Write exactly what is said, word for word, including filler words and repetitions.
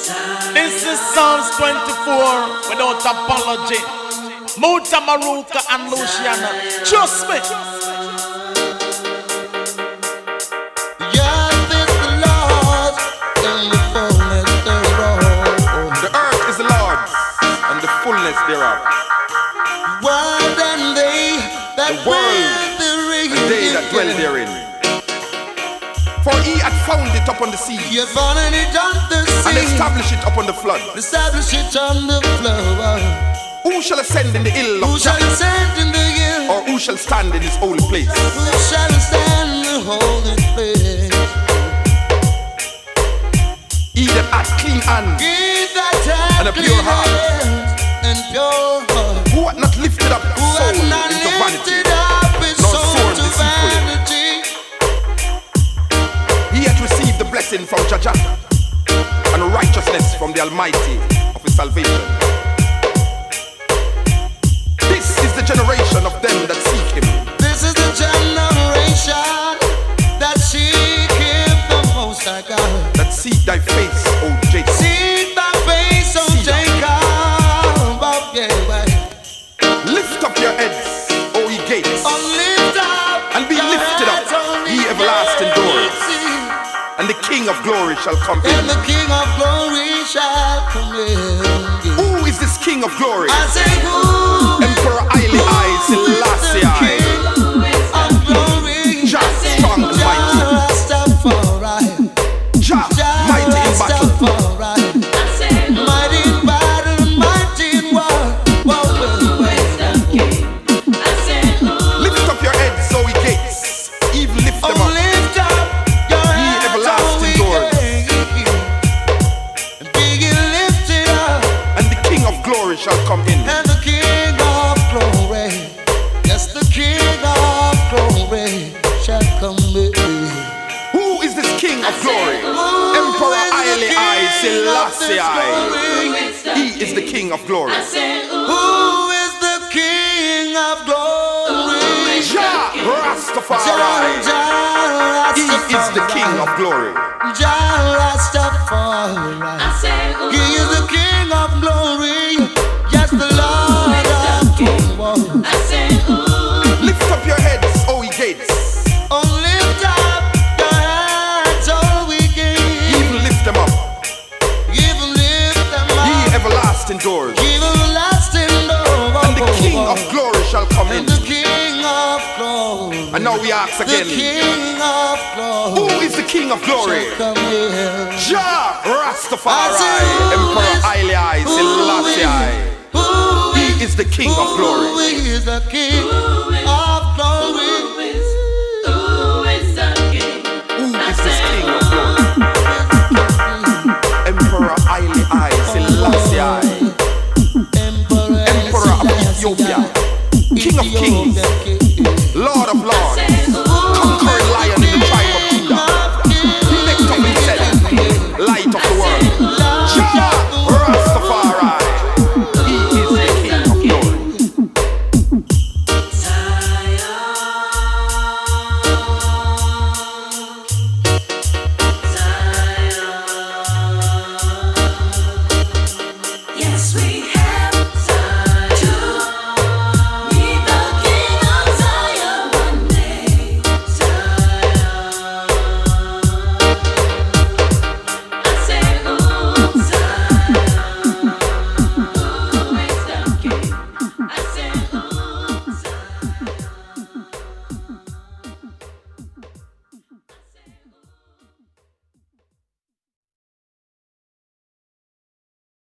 This is Psalms twenty-four without apology. Muta Maruka and Luciana. Trust me. Fullness thereof. World and they that the world and they that dwell therein. For he had found it upon the sea, he had found it on the sea, and established it upon the flood. Establish it on the flood. Who shall ascend in the hill of Who shall ascend in the hill? Or who shall stand in his holy place? Who shall stand in the holy place? He that hath clean hands and a pure heart, and pure heart, who hath not lifted up his soul into vanity, nor sworn deceitfully. He hath received the blessing from Jah Jah, and righteousness from the Almighty of his salvation. This is the generation of them that seek him. This is the generation that seek him, the Most High God. That seek thy face, O Jacob. Seek thy face, O Jacob. Lift up your heads, O ye gates, oh, lift up and be lifted up, ye everlasting doors, and the King of glory shall come in. And the King of glory shall come in. Who is this King of glory? I say, who? Emperor Haile I Selassie I. Of glory. Jah strong and mighty. Jah mighty in battle. Mighty in battle, mighty in war. Lift up your heads, O ye gates, even lift them oh, up, lift up your ye heads, everlasting oh, doors, and be ye lifted up, and the King of glory shall come in. and the King of glory, yes, the King of glory shall come in. Who is this King of glory? Emperor Haile I Selassie I. He is the King of glory. Who is the King of glory? Jah Rastafari. He is the King of glory. Jah Rastafari. He is the King of glory. Yes, the Lord of glory. Lift up your heads, O ye gates. Oh, lift up your heads, oh, we gates. Even lift them up, Even lift them ye up. everlasting doors, Even lasting door. and the King of glory shall come in. And the King of glory. And now we ask The again, King of glory. who is the King of glory? Come here. Jah Rastafari. I say, who Emperor is- Haile I Who Selassie I. is- Who He is the King of glory. Who is the King?